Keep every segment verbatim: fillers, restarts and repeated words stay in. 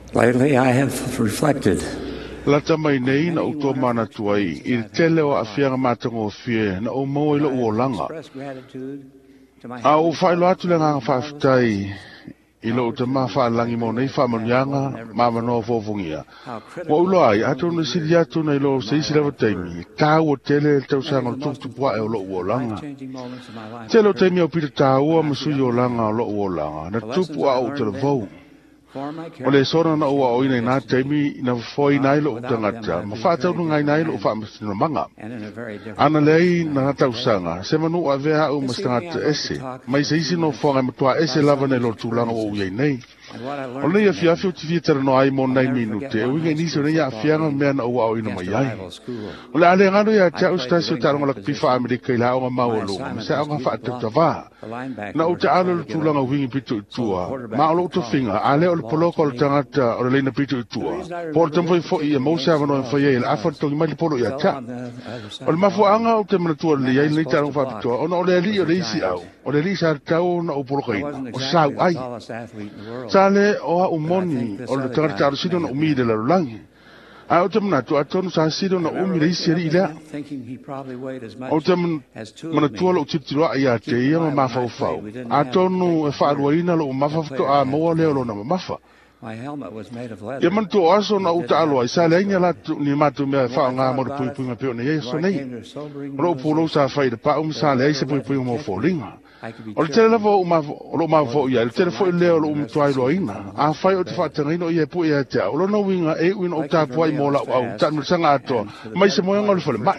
Lately, I have reflected. Lata mai nei na uto mana tuai, i tele o afianga matango fie na o mo ilo uolanga. A o whaelo atu le nganga whaftai, ilo uta ma whaalangi mo nei whamanyanga, mama no fōfungia. Wa ulo ai, ato na siri atu na ilo seisi lewa taimi, tā o tele tau sanga tukupua e o lo uolanga. Tele o taimi au pita tā ua masui o langa o lo uolanga, na tupua au te le vau. O le sora na ua oina i nā taimi na foi nai lo utangata, ma whātau nu ngai nai lo whaamasina manga. Ana lei na tau sanga, se manu a vea au mastangata ese, mai se isi no whonga matua ese lava nei lo tūlanga o uiei nei. O nei a fiafi o tivia tara no ai mo nai minute, e winga niso nei a fianga mea na ua oina mai ai. O le ale ngano ia te au stasi o taronga la pifa Amerika i la aonga maolo, ma se aonga whaatau tawā. Na o te alo le tūlanga wingi pito i tua, ma o lo to finga, ale o le poloko o le tangata o le leina pito i tua. Po le tamfai fo i e mausa avano e whai e le afa tongi mai le polo i a ta. O le mafuanga o te manatua le iai nei taronga whapitoa, o na o le ali o le isi au, o le li sa tau na o poloka ina, o sau ai. Sale o a umoni o le tangata arusino na umide la rulangi. A o te manatu a tonu sa sido na umire isi ari ilea. O te manatua lo utitiroa i a te ia ma mafau fau. A tonu e whaaruaina lo umafafto a maua leo lo na mamafa. Ia mantu o aso na uta aloa i sa leaina latu ni matu mea whao ngā mora pui pui ngapeo na yeso nei. Ro polo sa whaida pa um sa lea se pui pui mo fōlinga. O le tele lava o lo mafo ia, le tele fo i leo lo umtuai lo ina. A whai o te whaatangino i e pu i a te au. Lo na winga e uina o tāpuai mo lau au, tānu sanga atoa. Mai se moyanga o le whale mai.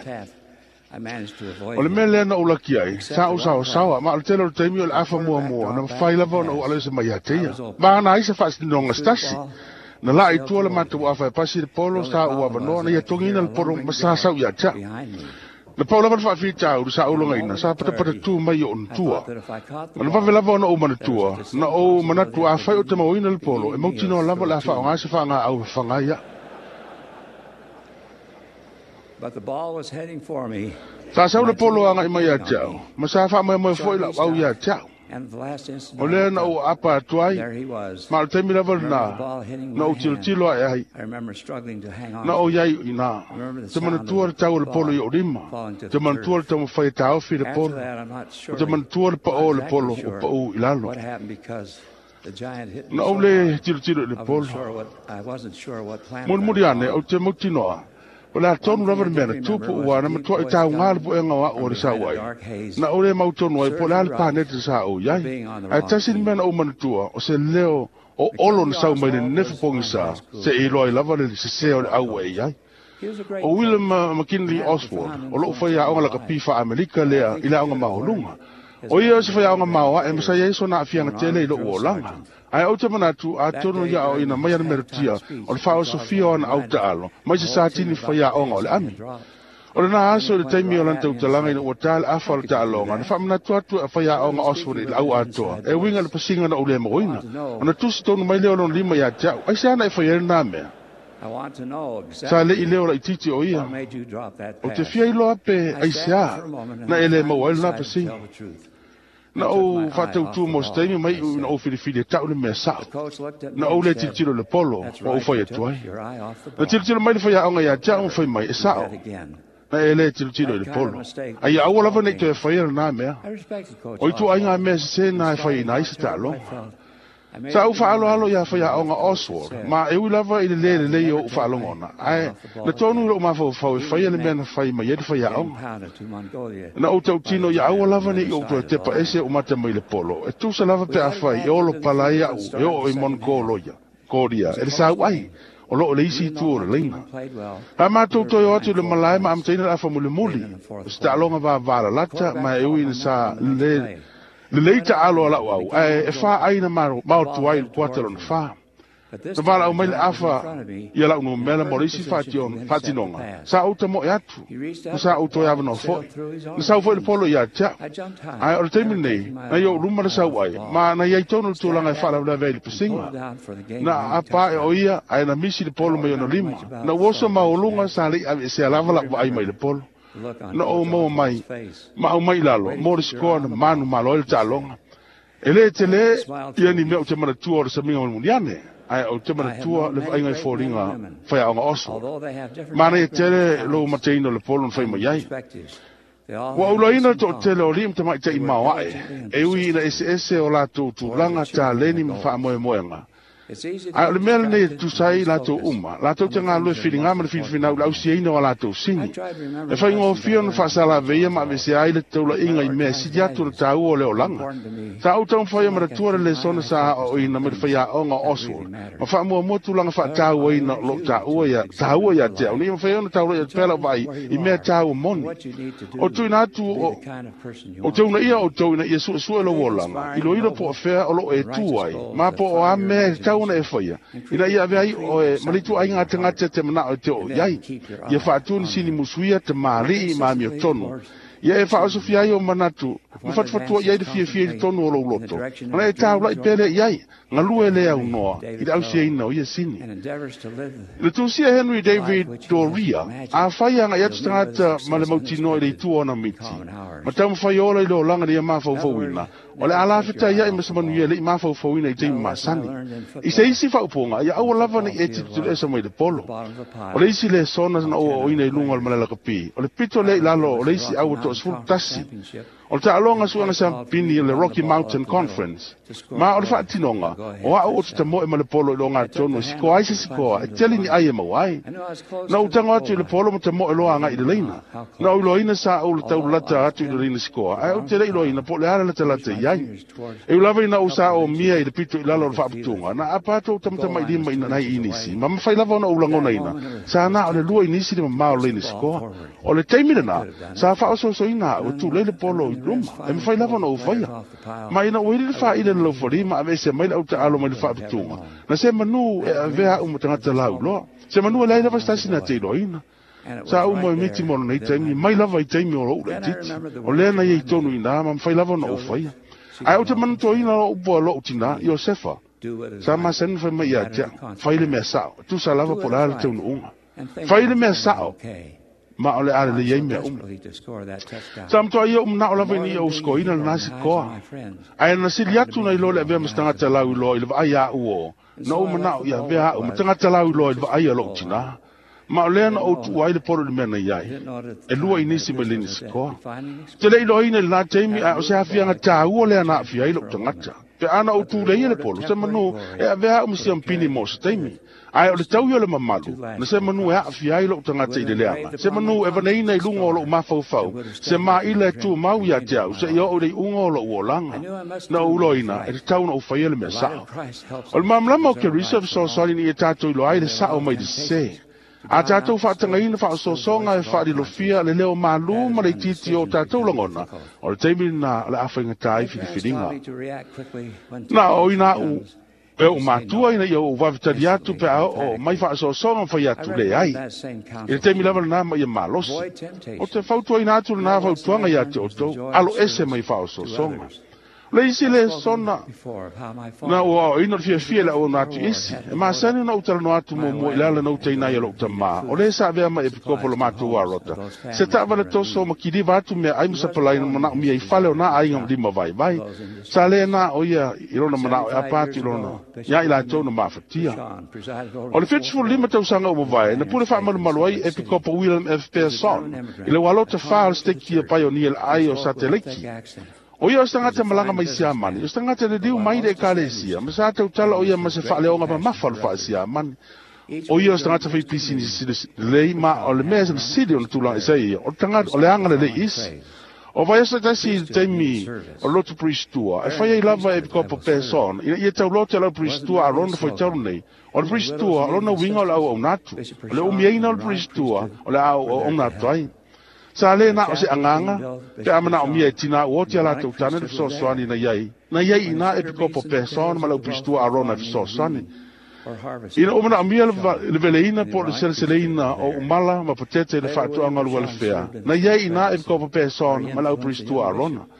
O le mea lea na ulaki ai, sa o sao sawa, ma le tele o taimi o le afa mua mua, na whai lava o na u alese mai a teia. Ma ana aisa whaastinonga stasi. Na la i tua le mata ua whai pasi le polo sa ua vanoa, na ia tongina le poro masasau i a tea. Na paula va fa fita u sa ulonga ina sa pata pata tu mai on tua. Na va vela va no mana tua. Na o mana tua fa o te mo ina le polo. E mo tino lava la fa nga se fa nga au fa nga ia. But the ball was heading for me. Sa sa le polo nga i mai a tau. Ma sa fa mai mai foi la au ia tau. O le na o apa tuai, ma o teimi level na, na o tilo tilo ai ai. Na o iai ina, te manatua le tau le polo i o rima, te manatua le tau whai tau fi le polo, te manatua le pa o le polo o pa o ilalo. Na o le tilo tilo le polo. Mun muri ane, o te mutinoa. O la tonu rava mena tupu ua na matua i tau ngā lipo e ngawa o le sa uai. Na o le mautonu ai po le ale pānete sa o iai. Ai tasi ni mena o manatua o se leo o olo na sau mai le nefu pongi sa se i loa i lava le se seo le au e iai. O William McKinley Oswald o loo whai aonga laka pifa Amerika lea i le aonga maholunga. O ia se whai aonga maoa e masa iai so na afianga tele i lo uolanga. Ai au te manatu a tono ia o ina mai ana meratia o le whao Sofia o ana au ta alo, mai se sa tini whaia onga o le ami. O le na aso le taimi o lanta utalanga ina ua tale afa o le ta alonga, na wha manatu atu a whaia onga Oswald i le au atoa, e winga le pasinga na ule moina. O na tusi tonu mai leo lon lima ia te au, ai se ana e whaia na mea. Sa le i leo la ititi o ia, o te fia ilo ape ai sea, na ele mawai na pasinga. Na o fatau tu mo staimi mai na o filifili tau le mea sao. Na o le titilo le polo, o fai atuai. Na titilo mai le fai aonga ia tia o fai mai e sao. Na e le titilo le polo. Ai au lava nei te e fai na mea. O i tu ai ngā mea se na e fai na isa ta alonga. Sa u fa alo alo ia fai aonga Oswald, ma e u lava i le le le le o fa alongona. Ai, na tonu lo ma fau fau e fai le mea na fai mai e fai aonga. Na o tau tino ia au lava ni i o te pa ese o mata mai le polo. E tu sa lava pe a fai, e olo palai au, e o i mon koloia, koria, e le sa uai. O lo le isi tu o le leina. Ha mātou toi o atu le malai ma amtaina la fa muli muli. Sta alonga va vara lata, ma e ui sa le... Le leita alo ala au, e wha aina mao tuai il kuatero na wha. Na wala au maile afa, ia lau no mele morisi whatinonga. Sa auta mo e atu, na sa auto e avano fo. Na sa ufo i le polo i a tia. Ai o le teimi nei, na i o rumara sa uai, ma na iai tono le tūlanga e whala ula vei le pasinga. Na apa e o ia, ai na misi le polo mai ono lima. Na uosa ma o lunga sa li ave se alavala ua ai mai le polo. Na o mo mai, ma o mai lalo, mori sikoa na manu malo il talonga. Ele te le, ia ni mea o te mana tua o le saminga o muniane. Ai o te mana tua le whainga i fōringa whai aonga oso. Mana e tere lo mateina le polo na whai mai ai. Wa ulaina to te le olim te mai te i mawae. E ui ina ese ese o la tu tu langa ta leni ma wha moe moenga. Ai le mea nei tu sai la tu uma. La tu te ngā lue whiringa ma le whiwhina u lau si eina o la tu sini. E whai ngō whio na whasala veia ma vese ai le taula inga i mea si atu le tau o leo langa. Ta au tau whai amara tuara le sona sa o ina me le whai a onga Oswald. Ma wha mua mua tu langa wha tau o ina lo tau ia, tau ia te au. Ni ma whai ona tau ia pela vai i mea tau moni. O tu ina atu o o tau na ia o tau ina ia su su lo langa. I lo ina po fea o lo e tu ai. Ma po o a mea tau na e whaia. Ina ia vei o e maritu ai ngā tangata te mana o te o iai. Ia whaatuni sini musuia te maari i maami o tonu. Ia e wha asofi ai o manatu. Ma whatfatua iai de fia fia i tonu o lo loto. Ana e tāu lai pere iai. Ngā lue le au noa. I au sia ina o ia sini. Le tūsia Henry David Doria. A whaia ngā iatu tangata ma le mautino i le itu ona miti. Ma tau mwhai ola i lo langa ni a mawhau fauina. O le alawhita ia i masamanu ia le i mawhau fauina i teimi masani. I se isi whauponga, ia au lava ni e titu le esa mai le polo. O le isi le sona na o oina i lunga o le malela kapi. O le pito le i lalo, o le isi au to asfuru tasi. O le ta'alonga suanga sa pini le Rocky Mountain Conference. Ma o le whaatinonga, o a o te moe ma le polo i lo ngā tono, siko ai se sikoa, e teli ni ai e mawai. Na utanga atu i le polo ma te moe loa ngā i le leina. Na uloina sa o le tau lata atu i le leina sikoa. Ai o te le iloina, po le ara lata lata iai. E ulava ina o sa o mia i le pito i lalo o le whaaputunga. Na apato tamtama i lima ina nai inisi. Ma mawhai lava ona ulangona ina. Sa na o le lua inisi le mamao leina sikoa. O le teimina na, sa whaaso so ina o tu le le polo i luma. E mawhai lava ona o whaia. Ma ina o ili le wha ina lo fori ma ave se mai au te alo mai le whaaputunga. Na se manu e avea umu tangata lau loa. Se manu e lai lava stasi na te iloina. Sa u mo miti mo nei taimi mai lava i taimi o lo le titi. O le na ye tonu ina ma mawhai lava ona o whaia. Ai o te manu to ina o upo lo utina Iosefa. Sa ma sen fa mai ya te. Whaile mea sao. Tu sa lava po la le te unu unga. Whaile mea sao. Ma ole ale le yeme um. Sam to ia um na ola veni o sko ina na si ko. Ai na si liatu na ilo le ve mstanga te lau lo ile ai a uo. No um na ia ve a um tanga te lau lo ile ai a lo tina. Ma ole na o tu ai le poro le mena iai. E lua inisi me lini sko. Te le ilo ina na teimi a o se afia nga ta uo le na afia ilo tangata. Pe ana o tu le ile poro se manu e ve a um si ampini mo se teimi. Ai o le tau yo le mamalu, na se manu e awhi ai lo tangata i le leanga. Se manu e vanei nei lunga o lo mafau fau, se ma ila e tu mau ia te au, se ia o le unga o lo uolanga. Na uloina, e te tau na ufai ele mea sao. O le mamlama o ke reserve so sali ni e tato ilo ai le sao mai de se. A tatou whaatanga ina wha so songa e whaari lo fia le leo malu ma le titi o tatou langona. O le teimi na le awhainga tai whiriwhiringa. Na o ina u, e o matua ina ia o wawitari atu pe ao o mai wha so songa whai atu le ai. I le teimi lava na ma ia malosi. O te whautua ina atu na whautuanga ia te oto, alo ese mai wha so songa. Le isi le sona na o ina fia fia le o na tu isi e ma sani na utala no atu mo mo ilala na utaina ia lo tama o le sa vea ma e pikopo lo matu wa rota se tava le toso ma kiri vatu me ai musa palai na mana mi ai fale o na ai ngam lima vai vai sa le na o ia irona mana e apati irona ia ila tonu ma fatia o le fitful lima tau sanga o mo vai na pule fa malu malu ai e pikopo William F. Pearson ile walota file steki e pioneer ai o sateliki. O ia stangata malanga mai sia mani, o stangata le diu mai de kalesia, ma sa tau tala o ia ma se fale o ngapa mafal fa sia mani. O ia stangata fai pisi ni lei ma o le mesa sidi on tula isai, o tangata o le anga le isi. O vai sta tasi temi o lotu pristua, e fai lava e kopo person, ia tau lotu la pristua a ronda foi tau nei. O le pristua, o na winga o au natu, o le umiena o pristua, o le au o natu ai. Sa le na o se anganga, te amana o mia e tina o te ala tau tana le fiso soani na iai. Na iai ina e piko po person ma lau pristua arona fiso soani. Ina omana o mia le veleina po le seleseleina o umala ma potete le fatu anga lua le fea. Na iai ina e piko po person ma lau pristua arona.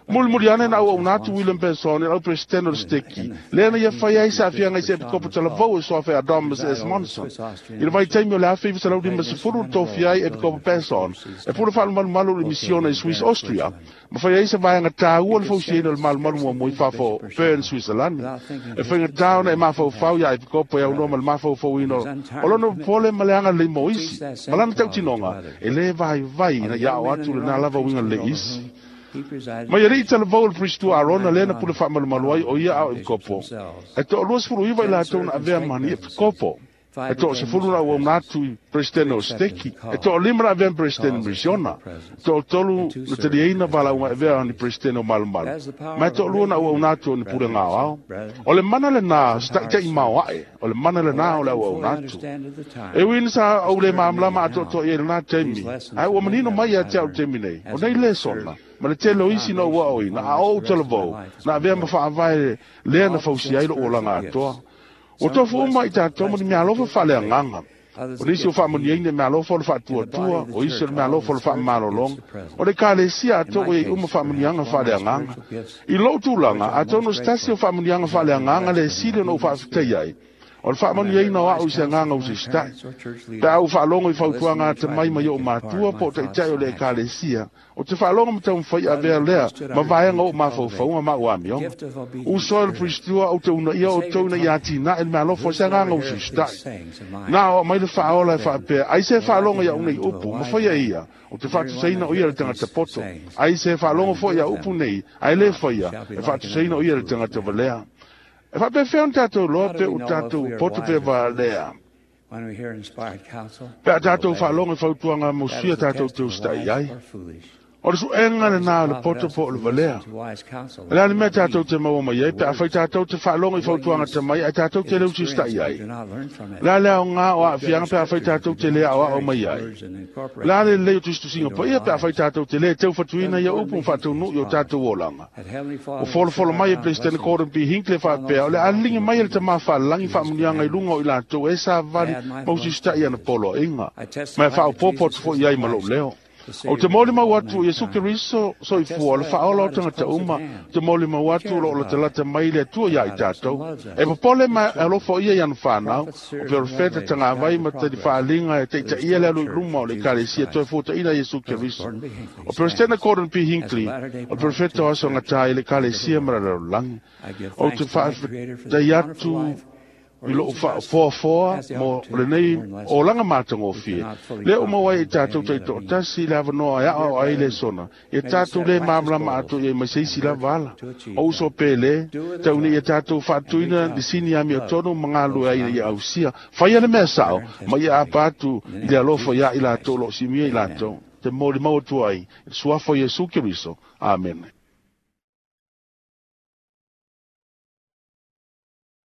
Mul muliane na au natu William Benson au presidente Steki. Lena ia fai ai sa fia ngai se ko tala vo so fa Adam S. Monson. Il vai taimo la fi sa laudi mas furu to fia e ko Benson. E pura fa mal malu missione Swiss Austria. Ma fai ai sa vai nga ta u fo si no mal mal mo mo fa fo Bern Switzerland. E fai nga down e ma fo fa ia e ko po no mal ma fo fo ino. Olo no pole malanga le moisi. Malanga tau tinonga. E le vai vai na ia atu na lava winga le is. Ma ia rei tala vau pristu arona lena pula fa mal malwai o ia au kopo. E to los furu iwa ila tona avea mani e kopo. E to se furu na uam natu presidente o Steki. E to limra avea presidente Misiona. To tolu na tali eina vala unga avea ni presidente o malu malu. Ma e to lua na uam natu ni pura ngā au. O le mana le nā sta ita i mawae. O le mana le nā o le uam natu. E wina sa au le maamlama ato to i e na teimi. Ai ua manino mai a te au teimi nei. O nei le sona. Ma le te lo isi no wa oi na au tele vo na vea ma fa vai le na fausi ai o langa atoa o to fu mai ta to mo ni alo fa fa le nganga o nisi o fa mo ni ne alo fa fa tua tua o isi me alo fa fa malo long o le kale si ato e o mo fa mo ni anga fa le nganga i lo tu langa ato no stasi o fa mo ni anga fa le nganga le si le no fa fa ai o fa mo ni no au se nganga o se sta ta au fa longo i fa tuanga te mai mai o matua po te tai o le kale sia o te fa longo mta un fai a ver lea ma vai ngo ma fo fo ma wa mi o sol pristua o te una ia o te una ia tina el malo fo se nganga o se sta na o mai le fa ola fa pe ai se fa longo ia una upu ma fai ia o te fa tu sei na o ia le tanga te poto ai se fa longo fo ia upu nei ai le fo ia e fa tu sei na o ia le tanga te valea e fa pe fe un tato lo pe un tato poto pe valea pe tato fa longo fa tuanga mo sia tato te stai ai o su enga le na le poto po le valea la le meta tato te mo mai pe fa tato te fa longo fa tuanga te mai tato te le usi stai ai la le nga o fianga pe fa tato te le o mai ai la le le tu stu singa po ia pe fa tato te le te fa tuina ia upu fa tu no yo tato wolanga o fol fol mai president ko bi hinkle fa pe le alinga mai le te ma fa langi fa mulianga i lunga i la to esa vali mo si stai ana polo inga ma fa o popo fo ia i malo leo o te moli ma watu Yesu Kiriso so i fuola fa ola o tanga te uma te moli ma watu lo te lata mai le tua ia i tātou e popole ma alofo ia ian whanau o perfeta tanga vai ma te di whaalinga e te ita ia le alu ruma o le kalesia toi futa ina Yesu Kiriso o presidente Gordon P. Hinckley o perfeta o aso ngatai le kalesia marara langi o te whaafita iatu i lo fa fo fo mo le nei o langa matango fi le o mo ai tatu te to tasi la no ya o ai le sona e tatu le mamla ma to e mai si la vala o so pele te uni e tatu fa tuina di sini ami o tono mangalu ai ya usia fa ya le mesa ma ya patu le alofo ya ila to lo simi ila to te mo le mo tu ai sua fo Yesu Kiriso amen.